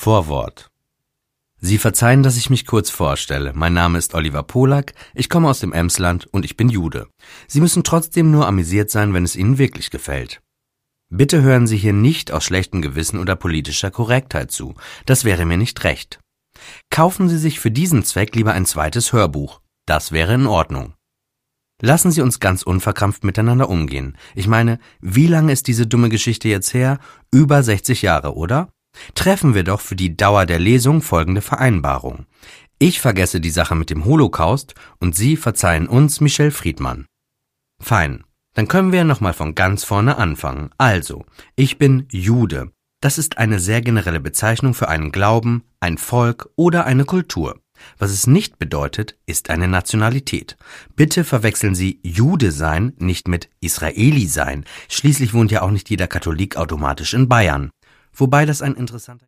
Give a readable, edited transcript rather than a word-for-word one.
Vorwort. Sie verzeihen, dass ich mich kurz vorstelle. Mein Name ist Oliver Polak, ich komme aus dem Emsland und ich bin Jude. Sie müssen trotzdem nur amüsiert sein, wenn es Ihnen wirklich gefällt. Bitte hören Sie hier nicht aus schlechtem Gewissen oder politischer Korrektheit zu. Das wäre mir nicht recht. Kaufen Sie sich für diesen Zweck lieber ein zweites Hörbuch. Das wäre in Ordnung. Lassen Sie uns ganz unverkrampft miteinander umgehen. Ich meine, wie lange ist diese dumme Geschichte jetzt her? Über 60 Jahre, oder? Treffen wir doch für die Dauer der Lesung folgende Vereinbarung. Ich vergesse die Sache mit dem Holocaust und Sie verzeihen uns Michel Friedmann. Fein, dann können wir nochmal von ganz vorne anfangen. Also, ich bin Jude. Das ist eine sehr generelle Bezeichnung für einen Glauben, ein Volk oder eine Kultur. Was es nicht bedeutet, ist eine Nationalität. Bitte verwechseln Sie Jude sein nicht mit Israeli sein. Schließlich wohnt ja auch nicht jeder Katholik automatisch in Bayern. Wobei das ein interessanter